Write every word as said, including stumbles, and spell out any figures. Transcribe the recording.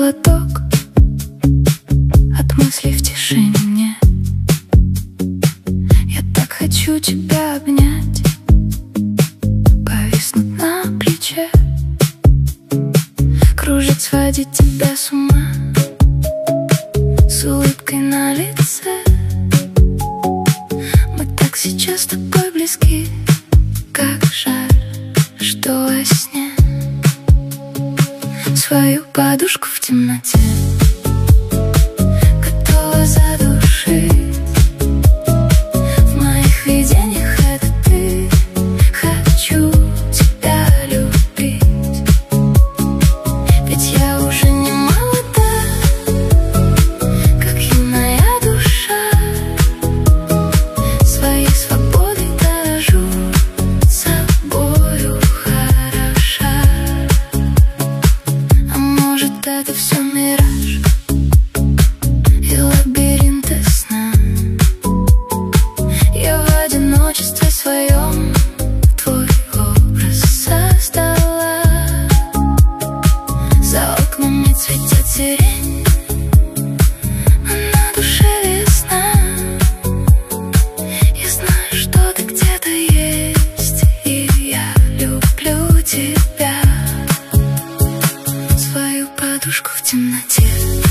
холодок от мыслей в тишине. Я так хочу тебя обнять, повиснуть на плече, кружить, сводить тебя с ума, с улыбкой на лице. Мы так сейчас с тобой близки, как жаль, что во сне свою подушку в темноте готова задушить. В моих видениях это ты. Хочу тебя любить, ведь я уже не молода, как юная душа. Своей свободой дорожу, собою хороша. А может, это все мираж и лабиринты сна? Я в одиночестве своем твой образ создала. За окнами цветет сирень, а на душе весна. Я знаю, что ты где-то есть, и я люблю тебя. Свою подушку в темноте